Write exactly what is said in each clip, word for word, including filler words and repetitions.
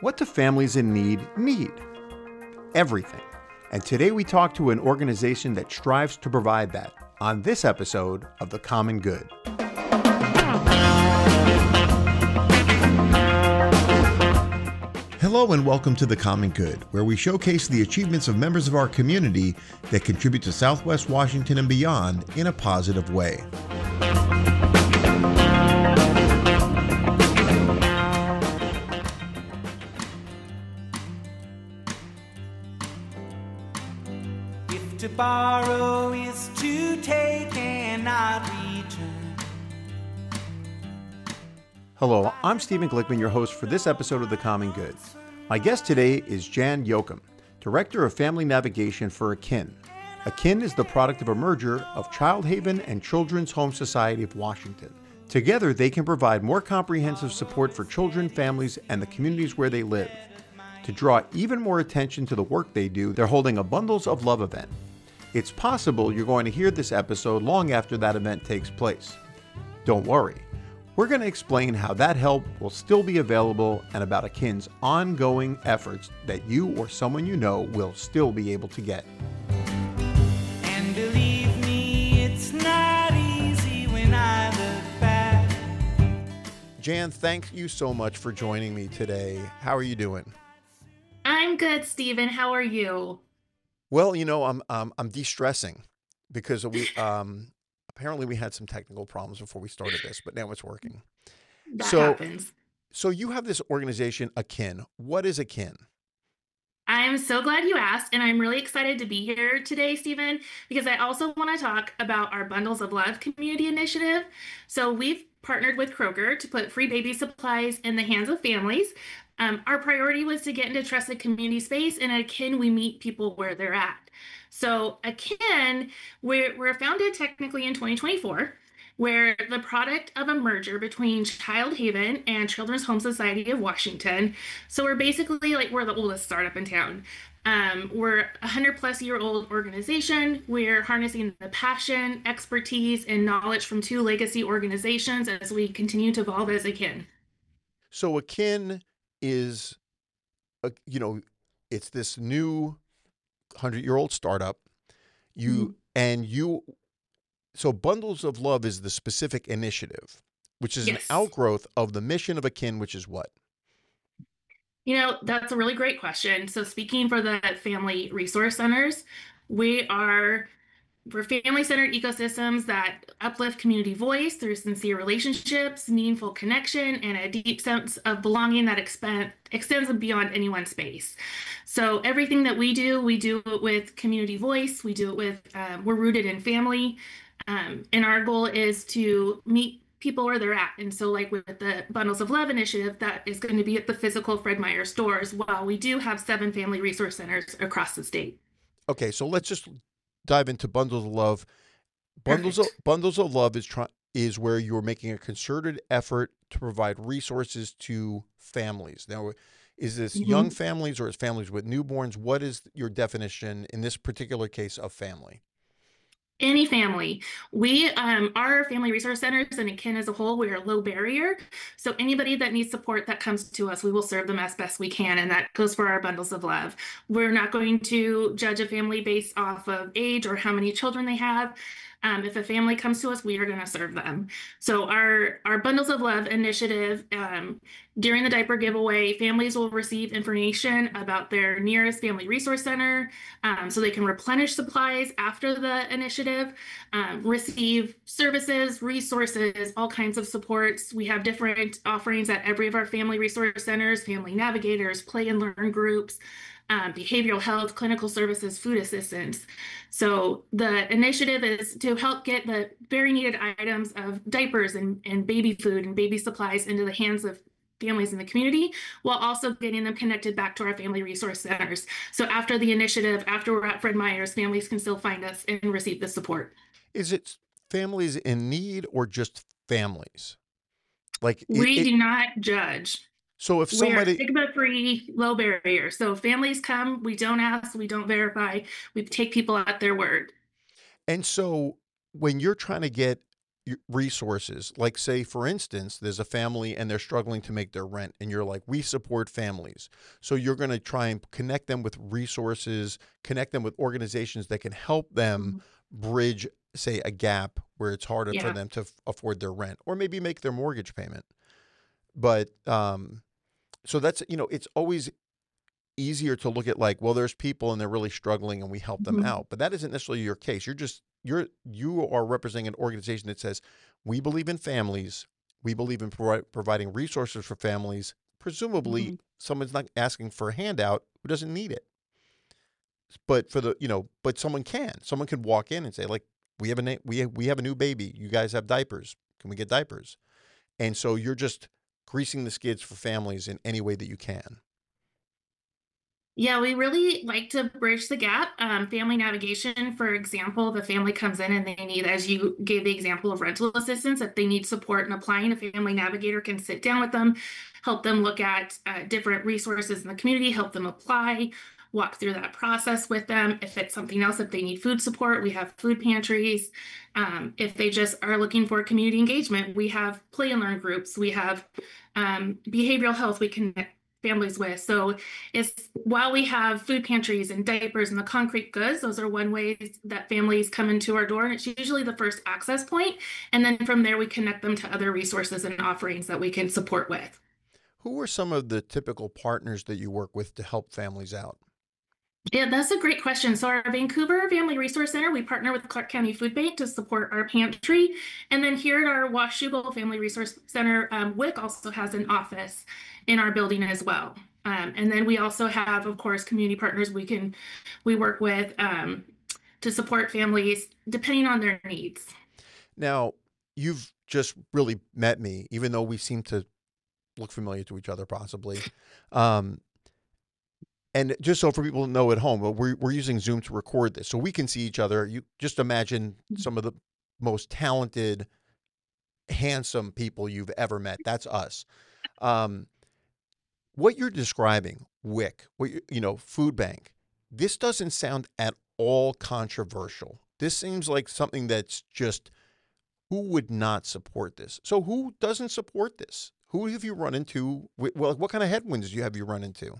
What do families in need need? Everything. And today we talk to an organization that strives to provide that on this episode of The Common Good. Hello and welcome to The Common Good, where we showcase the achievements of members of our community that contribute to Southwest Washington and beyond in a positive way. If to borrow is to take and not return. Hello, I'm Stephen Glickman, your host for this episode of The Common Good. My guest today is Jan Yoakum, Director of Family Navigation for Akin. Akin is the product of a merger of Child Haven and Children's Home Society of Washington. Together, they can provide more comprehensive support for children, families, and the communities where they live. To draw even more attention to the work they do, they're holding a Bundles of Love event. It's possible you're going to hear this episode long after that event takes place. Don't worry. We're going to explain how that help will still be available and about Akin's ongoing efforts that you or someone you know will still be able to get. And believe me, it's not easy when I look back. Jan, thank you so much for joining me today. How are you doing? I'm good, Stephen. How are you? Well, you know, I'm um, I'm de-stressing because we um, apparently we had some technical problems before we started this, but now it's working. That so, happens. So you have this organization, Akin. What is Akin? I'm so glad you asked, and I'm really excited to be here today, Stephen, because I also want to talk about our Bundles of Love community initiative. So we've partnered with Kroger to put free baby supplies in the hands of families. Um, our priority was to get into trusted community space, and at Akin, we meet people where they're at. So Akin, we're, we're founded technically in twenty twenty-four. We're the product of a merger between Child Haven and Children's Home Society of Washington. So we're basically like, we're the oldest startup in town. Um, we're a one hundred plus year old organization. We're harnessing the passion, expertise, and knowledge from two legacy organizations as we continue to evolve as Akin. So Akin is, a, you know, it's this new hundred-year-old startup. You mm-hmm. and you, so Bundles of Love is the specific initiative, which is yes. an outgrowth of the mission of Akin, which is what? You know, that's a really great question. So speaking for the Family Resource Centers, we are for family-centered ecosystems that uplift community voice through sincere relationships, meaningful connection, and a deep sense of belonging that expand, extends beyond any one space. So everything that we do, we do it with community voice. We do it with, um, we're rooted in family. Um, and our goal is to meet people where they're at. And so like with the Bundles of Love initiative, that is going to be at the physical Fred Meyer stores, while we do have seven family resource centers across the state. Okay, so let's just dive into Bundles of Love. Bundles of, Bundles of Love is try, is where you're making a concerted effort to provide resources to families. Now, is this mm-hmm. young families or is families with newborns? What is your definition in this particular case of family? Any family. We, um, our family resource centers and Akin as a whole, we are low barrier. So anybody that needs support that comes to us, we will serve them as best we can. And that goes for our Bundles of Love. We're not going to judge a family based off of age or how many children they have. Um, if a family comes to us, we are going to serve them. So our, our Bundles of Love initiative, um, during the diaper giveaway, families will receive information about their nearest family resource center, um, so they can replenish supplies after the initiative, um, receive services, resources, all kinds of supports. We have different offerings at every of our family resource centers, family navigators, play and learn groups, Um, behavioral health, clinical services, food assistance. So the initiative is to help get the very needed items of diapers and, and baby food and baby supplies into the hands of families in the community, while also getting them connected back to our family resource centers. So after the initiative, after we're at Fred Meyer's, families can still find us and receive the support. Is it families in need or just families? Like we it, do not judge. So if somebody, we're stigma-free, low barrier. So if families come, we don't ask, we don't verify, we take people at their word. And so when you're trying to get y- resources. Like, say, for instance, there's a family and they're struggling to make their rent, and you're like, we support families. So you're going to try and connect them with resources, connect them with organizations that can help them Mhm. bridge, say, a gap where it's harder for Yeah. them to f- afford their rent or maybe make their mortgage payment. But um, so that's, you know, it's always easier to look at like, well, there's people and they're really struggling and we help them Mhm. out. But that isn't necessarily your case. You're just you're you are representing an organization that says we believe in families. We believe in provi- providing resources for families. Presumably, Mhm. someone's not asking for a handout who doesn't need it. But for the, you know, but someone can. Someone can walk in and say like, we have a na- we have, we have a new baby. You guys have diapers. Can we get diapers? And so you're just greasing the skids for families in any way that you can. Yeah, we really like to bridge the gap. Um, family navigation, for example, the family comes in and they need, as you gave the example of rental assistance, if they need support in applying, a family navigator can sit down with them, help them look at uh, different resources in the community, help them apply, walk through that process with them. If it's something else, if they need food support, we have food pantries. Um, if they just are looking for community engagement, we have play and learn groups. We have um, behavioral health we connect families with. So is while we have food pantries and diapers and the concrete goods, those are one ways that families come into our door. And it's usually the first access point. And then from there, we connect them to other resources and offerings that we can support with. Who are some of the typical partners that you work with to help families out? Yeah, that's a great question. So, our Vancouver Family Resource Center, we partner with Clark County Food Bank to support our pantry. And then here at our Washougal Family Resource Center, um, W I C also has an office in our building as well. Um, and then we also have, of course, community partners we can we work with um, to support families depending on their needs. Now, you've just really met me, even though we seem to look familiar to each other, possibly. Um, and just so for people to know at home, uh, we're, we're using Zoom to record this, so we can see each other. You just imagine some of the most talented, handsome people you've ever met. That's us. Um, what you're describing, W I C, what you, you know, food bank, this doesn't sound at all controversial. This seems like something that's just, who would not support this? So who doesn't support this? Who have you run into? Wh- Well, what kind of headwinds do you have you run into?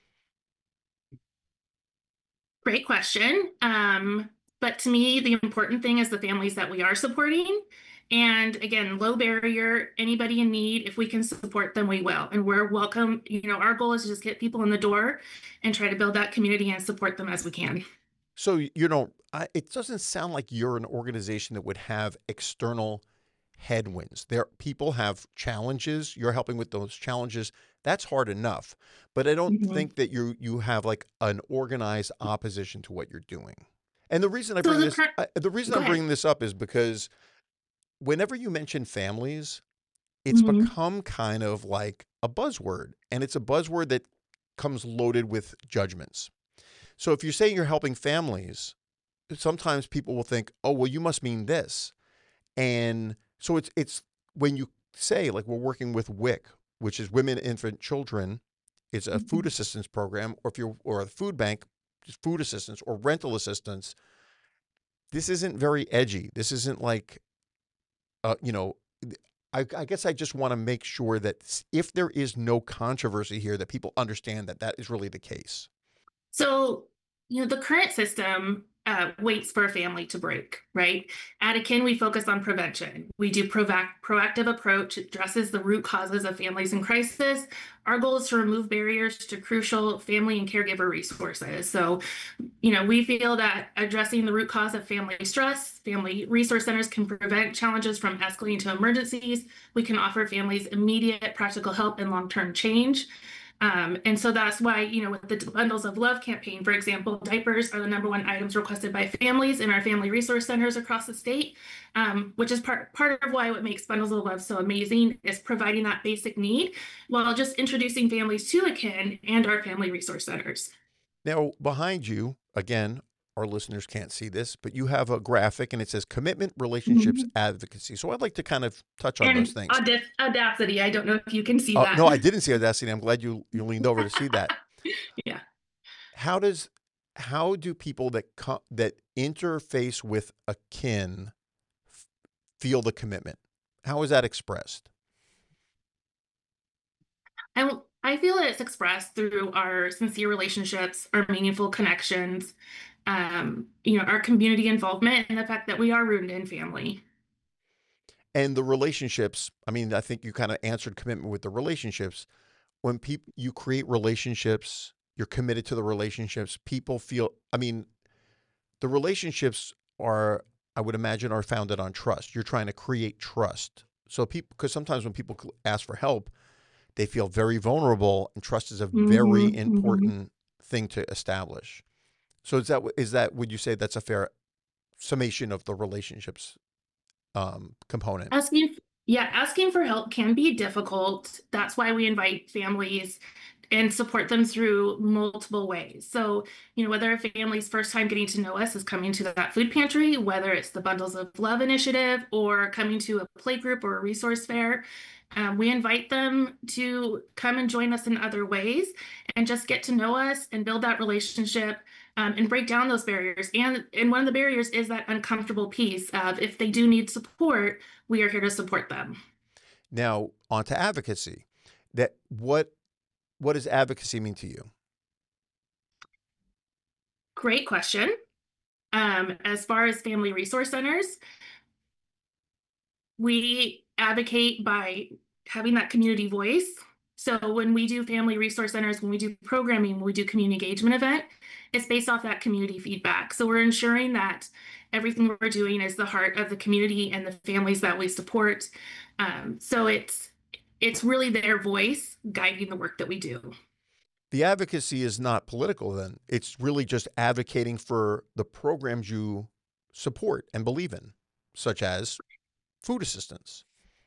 Great question. Um, but to me, the important thing is the families that we are supporting. And again, low barrier, anybody in need, if we can support them, we will. And we're welcome. You know, our goal is to just get people in the door and try to build that community and support them as we can. So y- you don't, I, it doesn't sound like you're an organization that would have external headwinds. There, people have challenges. You're helping with those challenges. That's hard enough. But I don't Mhm. think that you you have like an organized opposition to what you're doing. And the reason I So bring the this, current, I, the reason go I'm ahead. bringing this up is because whenever you mention families, it's Mhm. become kind of like a buzzword, and it's a buzzword that comes loaded with judgments. So if you're saying you're helping families, sometimes people will think, "Oh, well, you must mean this." And so it's it's when you say like we're working with W I C, which is Women, Infant, Children, it's a food Mhm. assistance program, or if you're or a food bank, just food assistance or rental assistance. This isn't very edgy. This isn't like uh, you know, I, I guess I just want to make sure that if there is no controversy here, that people understand that that is really the case. So, you know, the current system uh, waits for a family to break, right? At Akin, we focus on prevention. We do proact- proactive approach, it addresses the root causes of families in crisis. Our goal is to remove barriers to crucial family and caregiver resources. So, you know, we feel that addressing the root cause of family stress, family resource centers can prevent challenges from escalating to emergencies. We can offer families immediate practical help and long-term change. Um, and so that's why, you know, with the Bundles of Love campaign, for example, diapers are the number one items requested by families in our family resource centers across the state, um, which is part, part of why what makes Bundles of Love so amazing is providing that basic need while just introducing families to Akin and our family resource centers. Now, behind you, again, our listeners can't see this, but you have a graphic and it says commitment, relationships, Mhm. advocacy. So I'd like to kind of touch on those And things. Audacity, Audacity, I don't know if you can see Uh, that. no, I didn't see Audacity. I'm glad you you leaned over to see that. Yeah. How does how do people that co- that interface with a kin f- feel the commitment? How is that expressed? I, I feel that it's expressed through our sincere relationships, our meaningful connections, um, you know, our community involvement, and the fact that we are rooted in family. And the relationships, I mean, I think you kind of answered commitment with the relationships. When people, you create relationships, you're committed to the relationships, people feel, I mean, the relationships are, I would imagine, are founded on trust. You're trying to create trust. So people, because sometimes when people ask for help, they feel very vulnerable, and trust is a very Mhm, mhm. important thing to establish. So is that, is that, would you say that's a fair summation of the relationships um, component? Asking, yeah, asking for help can be difficult. That's why we invite families and support them through multiple ways. So, you know, whether a family's first time getting to know us is coming to that food pantry, whether it's the Bundles of Love initiative or coming to a play group or a resource fair, um, we invite them to come and join us in other ways and just get to know us and build that relationship, um, and break down those barriers. And, and one of the barriers is that uncomfortable piece of if they do need support, we are here to support them. Now, on to advocacy. That what what does advocacy mean to you? Great question. Um, as far as family resource centers, we advocate by having that community voice. So when we do family resource centers, when we do programming, when we do community engagement event, it's based off that community feedback. So we're ensuring that everything we're doing is the heart of the community and the families that we support. Um, so it's it's really their voice guiding the work that we do. The advocacy is not political then. It's really just advocating for the programs you support and believe in, such as food assistance.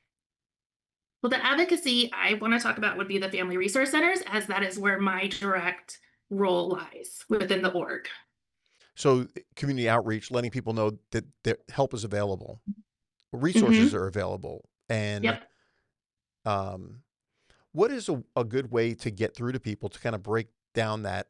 Well, the advocacy I want to talk about would be the family resource centers, as that is where my direct role lies within the org. So community outreach, letting people know that, that help is available, resources Mm-hmm. are available. And Yep. um, what is a, a good way to get through to people to kind of break down that,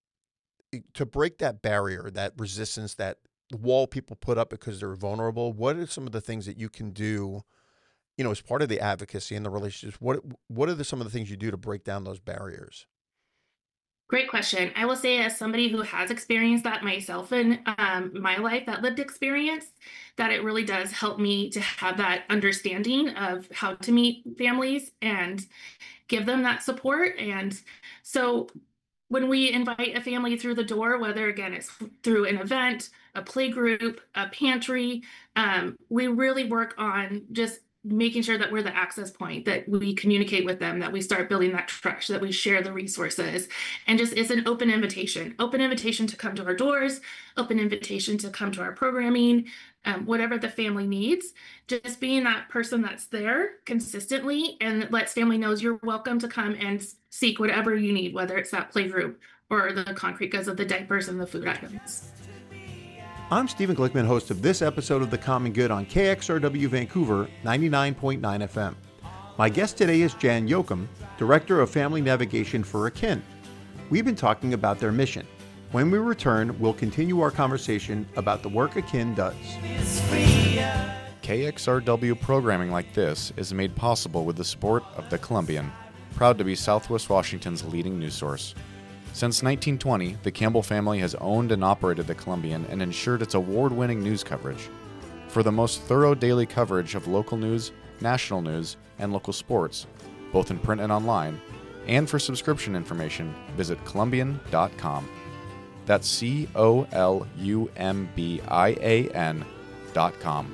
to break that barrier, that resistance, that wall people put up because they're vulnerable? What are some of the things that you can do, you know, as part of the advocacy and the relationships? What what are the, some of the things you do to break down those barriers? Great question. I will say, as somebody who has experienced that myself in um, my life, that lived experience, that it really does help me to have that understanding of how to meet families and give them that support. And so when we invite a family through the door, whether again it's through an event, a play group, a pantry, um, we really work on just making sure that we're the access point, that we communicate with them, that we start building that trust, that we share the resources, and just it's an open invitation, open invitation to come to our doors, open invitation to come to our programming, um, whatever the family needs. Just being that person that's there consistently and lets family knows you're welcome to come and seek whatever you need, whether it's that play group or the concrete goods of the diapers and the food items. I'm Stephen Glickman, host of this episode of The Common Good on K X R W Vancouver ninety-nine point nine F M. My guest today is Jan Yoakum, Director of Family Navigation for Akin. We've been talking about their mission. When we return, we'll continue our conversation about the work Akin does. K X R W programming like this is made possible with the support of The Columbian, proud to be Southwest Washington's leading news source. Since nineteen twenty, the Campbell family has owned and operated The Columbian and ensured its award-winning news coverage. For the most thorough daily coverage of local news, national news, and local sports, both in print and online, and for subscription information, visit columbian dot com. That's C O L U M B I A N dot com.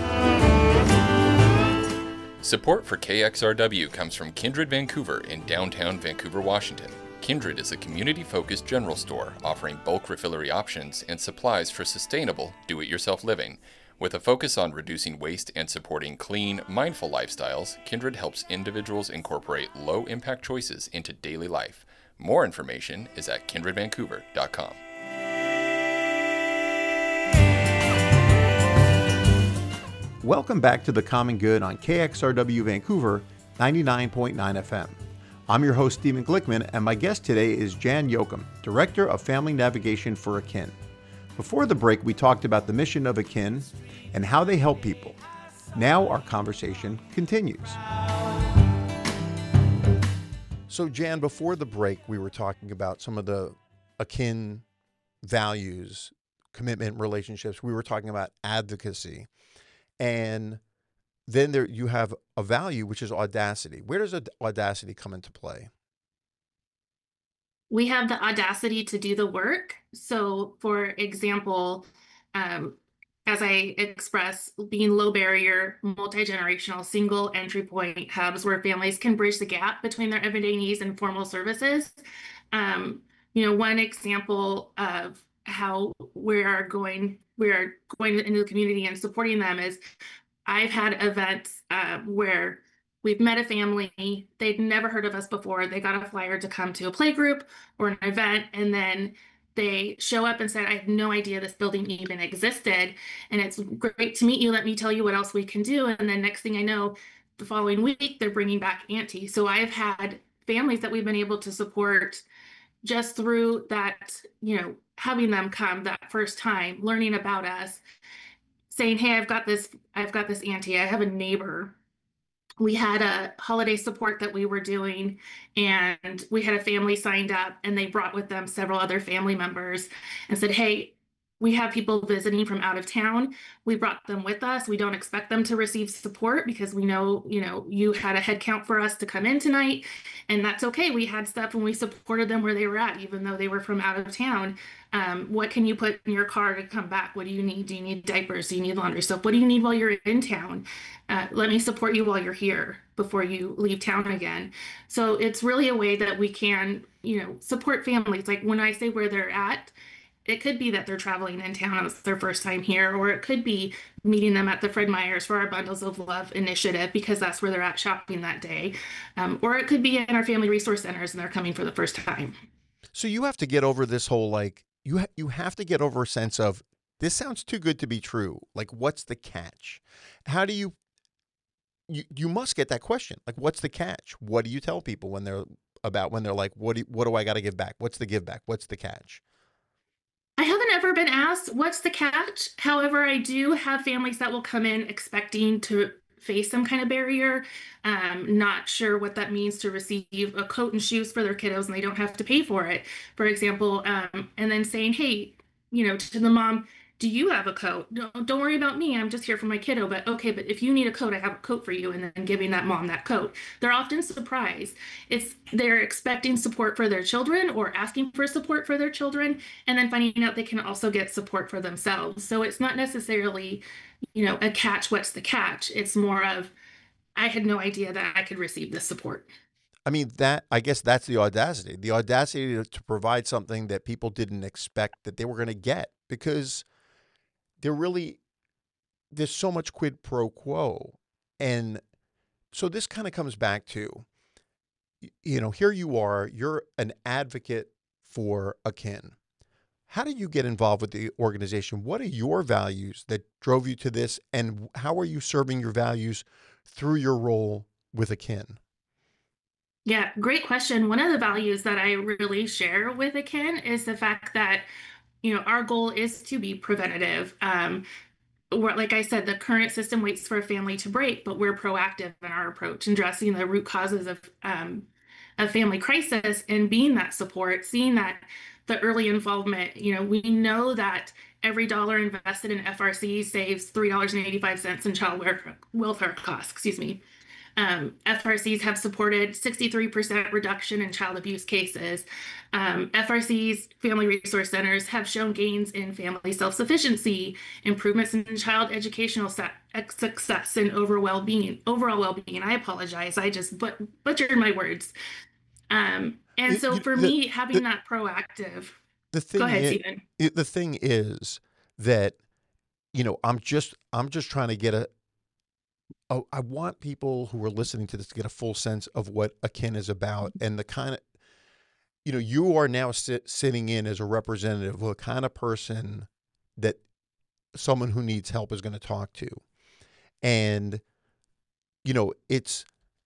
Support for K X R W comes from Kindred Vancouver in downtown Vancouver, Washington. Kindred is a community-focused general store offering bulk refillery options and supplies for sustainable, do-it-yourself living. With a focus on reducing waste and supporting clean, mindful lifestyles, Kindred helps individuals incorporate low-impact choices into daily life. More information is at kindred vancouver dot com. Welcome back to The Common Good on K X R W Vancouver ninety-nine point nine F M. I'm your host, Stephen Glickman, and my guest today is Jan Yoakum, Director of Family Navigation for Akin. Before the break, we talked about the mission of Akin and how they help people. Now our conversation continues. So, Jan, before the break, we were talking about some of the Akin values, commitment, relationships. We were talking about advocacy. And then there you have a value, which is audacity. Where does ad- audacity come into play? We have the audacity to do the work. So, for example, um, as I express, being low barrier, multi-generational, single entry point hubs where families can bridge the gap between their everyday needs and formal services. Um, you know, one example of how we are going, we are going into the community and supporting them is I've had events uh, where we've met a family, they'd never heard of us before. They got a flyer to come to a play group or an event, and then they show up and said, I had no idea this building even existed. And it's great to meet you. Let me tell you what else we can do. And then next thing I know, the following week, they're bringing back Auntie. So I've had families that we've been able to support just through that, you know, having them come that first time, learning about us, saying, hey, I've got this, I've got this auntie, I have a neighbor. We had a holiday support that we were doing, and we had a family signed up, and they brought with them several other family members and said, hey, we have people visiting from out of town. We brought them with us. We don't expect them to receive support because we know, you know, you had a head count for us to come in tonight, and that's okay. We had stuff and we supported them where they were at, even though they were from out of town. Um, what can you put in your car to come back? What do you need? Do you need diapers? Do you need laundry soap? What do you need while you're in town? Uh, let me support you while you're here before you leave town again. So it's really a way that we can, you know, support families. Like when I say where they're at, it could be that they're traveling in town and it's their first time here, or it could be meeting them at the Fred Meyers for our Bundles of Love initiative because that's where they're at shopping that day. Um, or it could be in our family resource centers and they're coming for the first time. So you have to get over this whole, like, you, ha- you have to get over a sense of, this sounds too good to be true. Like, what's the catch? How do you, you, you must get that question. Like, what's the catch? What do you tell people when they're about, when they're like, what do, you, what do I got to give back? What's the give back? What's the catch? I haven't ever been asked what's the catch. However, I do have families that will come in expecting to face some kind of barrier, um, not sure what that means to receive a coat and shoes for their kiddos and they don't have to pay for it, for example, um, and then saying, hey, you know, to the mom, do you have a coat? No, don't worry about me. I'm just here for my kiddo. But okay, but if you need a coat, I have a coat for you. And then giving that mom that coat. They're often surprised. It's they're expecting support for their children or asking for support for their children, and then finding out they can also get support for themselves. So it's not necessarily, you know, a catch. What's the catch? It's more of, I had no idea that I could receive this support. I mean, that, I guess that's the audacity, the audacity to, to provide something that people didn't expect that they were going to get, because there really, there's so much quid pro quo. And so this kind of comes back to, you know, here you are, you're an advocate for Akin. How did you get involved with the organization? What are your values that drove you to this? And how are you serving your values through your role with Akin? Yeah, great question. One of the values that I really share with Akin is the fact that, you know, our goal is to be preventative. Um, we're, like I said, the current system waits for a family to break, but we're proactive in our approach, addressing the root causes of um, a family crisis and being that support, seeing that the early involvement. You know, we know that every dollar invested in F R C saves three dollars and eighty-five cents in child welfare costs, excuse me. Um, F R Cs have supported sixty-three percent reduction in child abuse cases. Um, F R Cs, family resource centers, have shown gains in family self-sufficiency, improvements in child educational success, and overall well-being. Overall well-being. I apologize. I just but- butchered my words. Um, and so You- for the- me, having the- that proactive. The thing Go ahead, is, Stephen. it- the thing is that, you know, I'm just I'm just trying to get a. Oh, I want people who are listening to this to get a full sense of what Akin is about and the kind of, you know, you are now sit, sitting in as a representative of the kind of person that someone who needs help is going to talk to. And, you know, it's,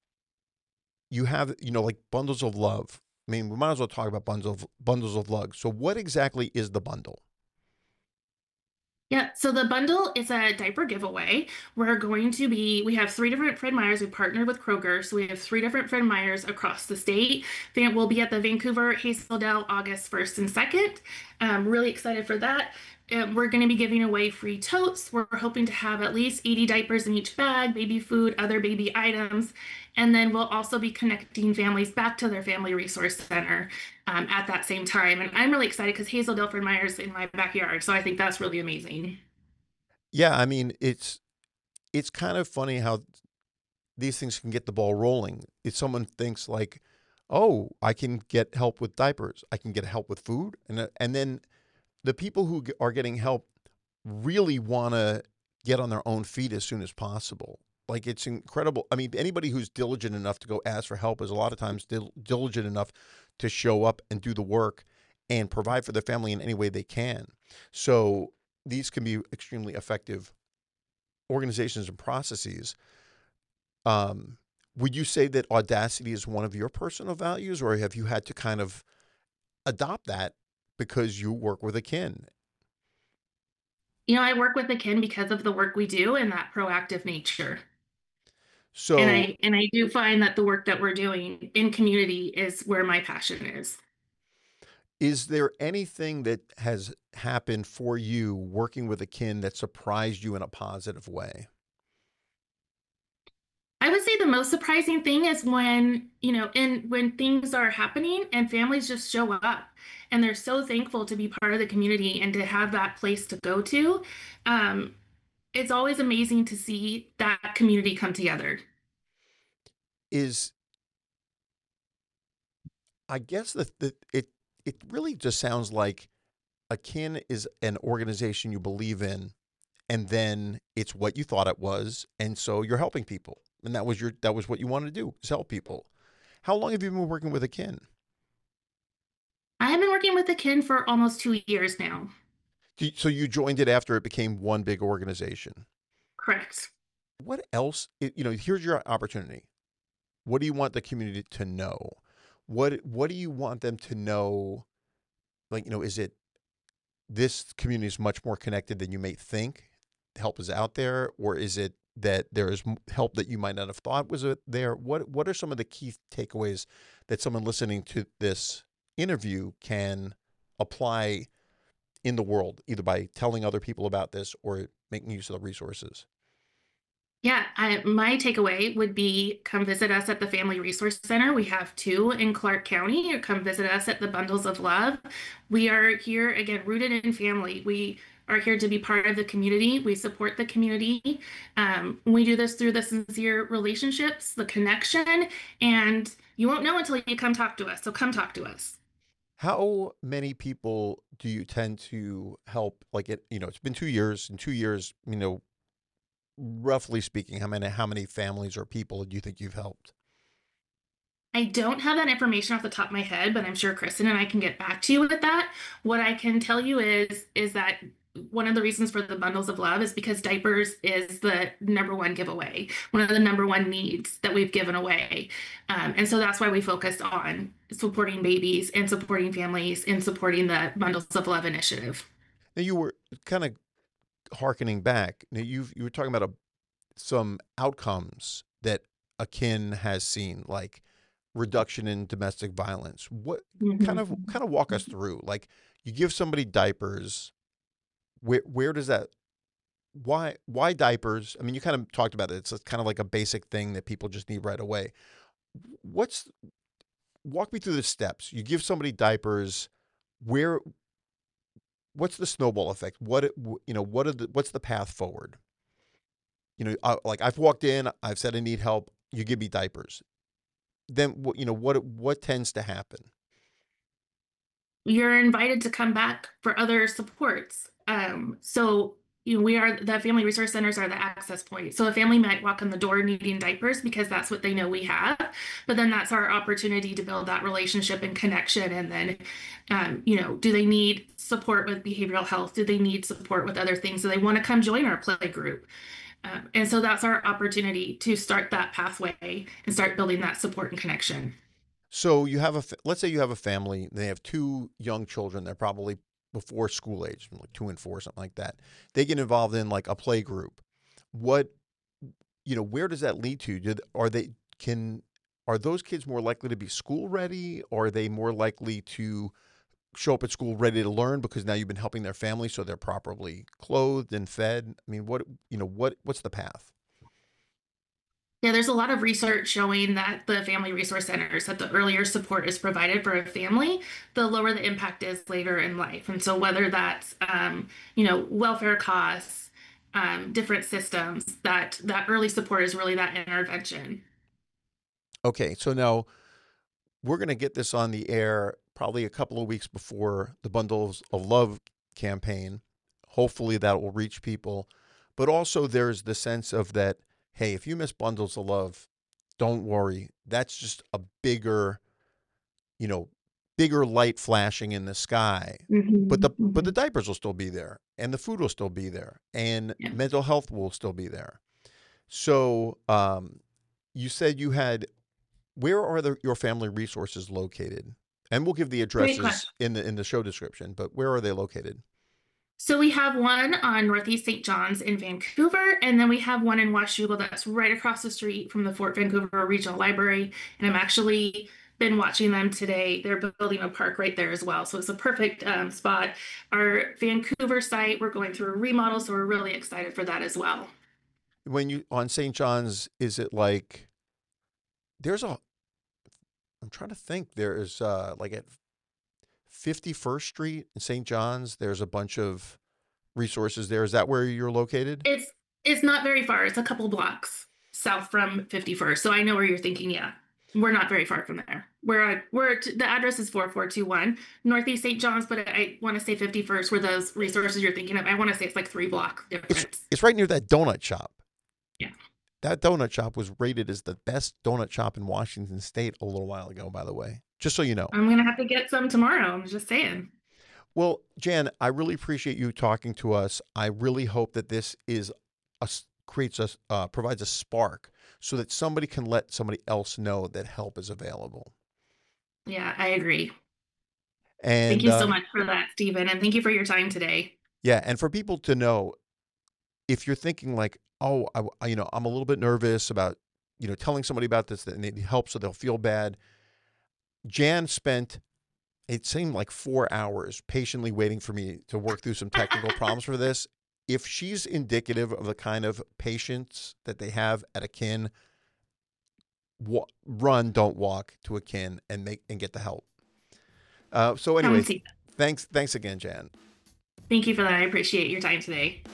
you have, you know, like bundles of love. I mean, we might as well talk about bundles of, bundles of love. So what exactly is the bundle? Yeah, so the bundle is a diaper giveaway. We're going to be, we have three different Fred Meyers. We partnered with Kroger, so we have three different Fred Meyers across the state. Then we'll be at the Vancouver Hazeldale August first and second. Um, really excited for that. Um, we're going to be giving away free totes. We're hoping to have at least eighty diapers in each bag, baby food, other baby items. And then we'll also be connecting families back to their family resource center um, at that same time. And I'm really excited because Hazel Delford Myers in my backyard. So I think that's really amazing. Yeah, I mean, it's it's kind of funny how these things can get the ball rolling. If someone thinks like, "Oh, I can get help with diapers. I can get help with food," and uh, and then the people who g- are getting help really want to get on their own feet as soon as possible. Like it's incredible. I mean, anybody who's diligent enough to go ask for help is a lot of times dil- diligent enough to show up and do the work and provide for their family in any way they can. So these can be extremely effective organizations and processes. Um, would you say that audacity is one of your personal values, or have you had to kind of adopt that because you work with Akin? You know, I work with Akin because of the work we do and that proactive nature. And So I and I do find that the work that we're doing in community is where my passion is. is there anything that has happened for you working with Akin that surprised you in a positive way? I would say the most surprising thing is when, you know, and when things are happening and families just show up and they're so thankful to be part of the community and to have that place to go to. Um, it's always amazing to see that community come together. Is I guess that that it it really just sounds like Akin is an organization you believe in, and then it's what you thought it was, and so you're helping people, and that was your that was what you wanted to do, is help people. How long have you been working with Akin? I have been working with Akin for almost two years now. Do you- So you joined it after it became one big organization. Correct. What else? i- You know, here's your opportunity. What do you want the community to know? What What do you want them to know? Like, you know, is it this community is much more connected than you may think? Help is out there, or is it that there is m- help that you might not have thought was uh, there? What What are some of the key takeaways that someone listening to this interview can apply in the world, either by telling other people about this or making use of the resources? Yeah, I, my takeaway would be come visit us at the Family Resource Center. We have two in Clark County, or come visit us at the Bundles of Love. We are here again, rooted in family. We are here to be part of the community. We support the community. Um, we do this through the sincere relationships, the connection, and you won't know until you come talk to us. So come talk to us. How many people do you tend to help? Like it, you know, it's been two years. In two years, you know, roughly speaking, how many how many families or people do you think you've helped? I don't have that information off the top of my head, but I'm sure Kristen and I can get back to you with that. What I can tell you is is that one of the reasons for the bundles of love is because diapers is the number one giveaway, one of the number one needs that we've given away. Um, and so that's why we focus on supporting babies and supporting families and supporting the bundles of love initiative. Now you were kind of harkening back. Now you you were talking about a, some outcomes that Akin has seen, like reduction in domestic violence. What kind Mhm. of kind of walk us through? Like you give somebody diapers. Where where does that why why diapers? I mean, you kind of talked about it. It's kind of like a basic thing that people just need right away. What's Walk me through the steps. You give somebody diapers. Where What's the snowball effect? What it, w- you know? What are the what's the path forward? You know, uh, like I've walked in, I've said I need help. You give me diapers. Then what? You know what? What tends to happen? You're invited to come back for other supports. Um, so you know, we are the family resource centers are the access point. So a family might walk in the door needing diapers because that's what they know we have, but then that's our opportunity to build that relationship and connection. And then, um, you know, do they need support with behavioral health? Do they need support with other things? Do they want to come join our play group? Um, and so that's our opportunity to start that pathway and start building that support and connection. So you have a fa- let's say you have a family. They have two young children. They're probably before school age, like two and four, something like that. They get involved in like a play group. What, you know, where does that lead to? Did, are they, can, are those kids more likely to be school ready? Or are they more likely to show up at school ready to learn because now you've been helping their family so they're properly clothed and fed? I mean, what, you know, what, what's the path? Yeah, there's a lot of research showing that the family resource centers, that the earlier support is provided for a family, the lower the impact is later in life. And so whether that's, um, you know, welfare costs, um, different systems, that that early support is really that intervention. Okay, so now we're going to get this on the air probably a couple of weeks before the Bundles of Love campaign. Hopefully that will reach people. But also there's the sense of that, hey, if you miss Bundles of Love, don't worry. That's just a bigger, you know, bigger light flashing in the sky. Mm-hmm. But the mm-hmm. but the diapers will still be there, and the food will still be there, and yeah. mental health will still be there. So um, you said you had, where are the, your family resources located? And we'll give the addresses in the in the show description, but where are they located? So we have one on Northeast Saint John's in Vancouver, and then we have one in Washougal that's right across the street from the Fort Vancouver Regional Library. And I'm actually been watching them today. They're building a park right there as well. So it's a perfect um, spot. Our Vancouver site, we're going through a remodel, so we're really excited for that as well. When you, on Saint John's, is it like, there's a, I'm trying to think, there's uh, like at fifty-first Street in Saint John's, there's a bunch of resources there. Is that where you're located? It's it's not very far. It's a couple blocks south from fifty-first. So I know where you're thinking. Yeah, we're not very far from there. Where I where the address is four four two one Northeast Saint John's, but I want to say fifty-first where those resources you're thinking of. I want to say it's like three block difference. It's, it's right near that donut shop. Yeah. That donut shop was rated as the best donut shop in Washington State a little while ago, by the way. Just so you know. I'm going to have to get some tomorrow. I'm just saying. Well, Jan, I really appreciate you talking to us. I really hope that this is a, creates a, uh, provides a spark so that somebody can let somebody else know that help is available. Yeah, I agree. And thank you uh, so much for that, Stephen. And thank you for your time today. Yeah. And for people to know, if you're thinking like, oh, I, you know, I'm a little bit nervous about, you know, telling somebody about this and it helps so they'll feel bad. Jan spent, it seemed like four hours patiently waiting for me to work through some technical problems for this. If she's indicative of the kind of patience that they have at a kin, wa- run, don't walk to a kin and make and get the help. Uh, so anyway, thanks, thanks again, Jan. Thank you for that. I appreciate your time today.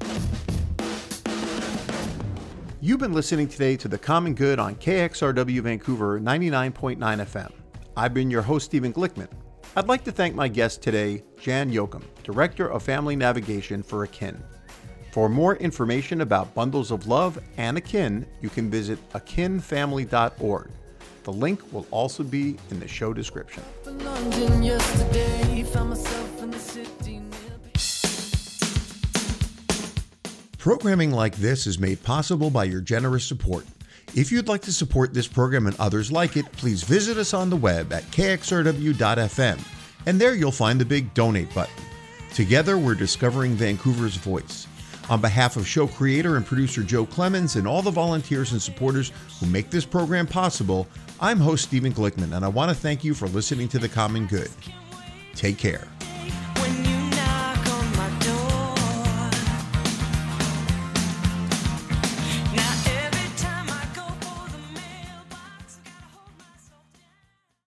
You've been listening today to The Common Good on K X R W Vancouver ninety-nine point nine F M. I've been your host, Stephen Glickman. I'd like to thank my guest today, Jan Yoakum, Director of Family Navigation for Akin. For more information about Bundles of Love and Akin, you can visit akin family dot org. The link will also be in the show description. Programming like this is made possible by your generous support. If you'd like to support this program and others like it, please visit us on the web at k x r w dot f m, and there you'll find the big donate button. Together, we're discovering Vancouver's voice. On behalf of show creator and producer Joe Clemens and all the volunteers and supporters who make this program possible, I'm host Stephen Glickman, and I want to thank you for listening to The Common Good. Take care.